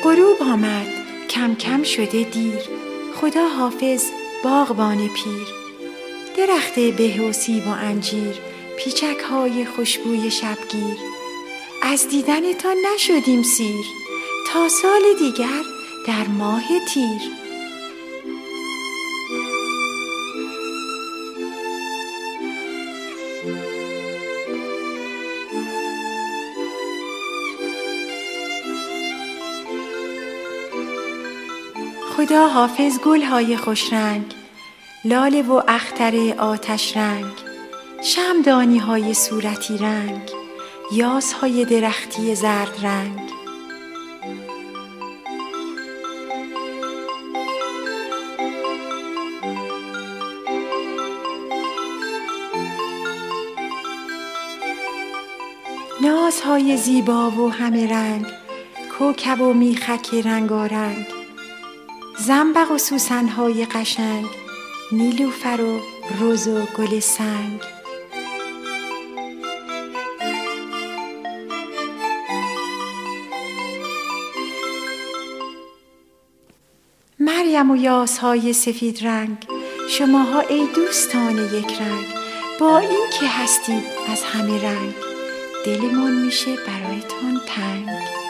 غروب آمد، کم کم شده دیر. خدا حافظ باغبان پیر. درخت به و سیب و انجیر، پیچک های خوشبوی شبگیر. از دیدنتان نشدیم سیر، تا سال دیگر در ماه تیر. خدا حافظ گل‌های خوش رنگ، لاله و اختر آتش رنگ. شمعدانی‌های صورتی رنگ، یاس‌های درختی زرد رنگ. نازهای زیبا و همه رنگ، کوکب و میخک رنگارنگ. زنبق و سوسن‌های قشنگ، نیلوفر و رز و گل سنگ. مریم و یاس‌های سفید رنگ، شماها ای دوستان یک رنگ. با این که هستید از همه رنگ، دلمان میشه برایتان تنگ.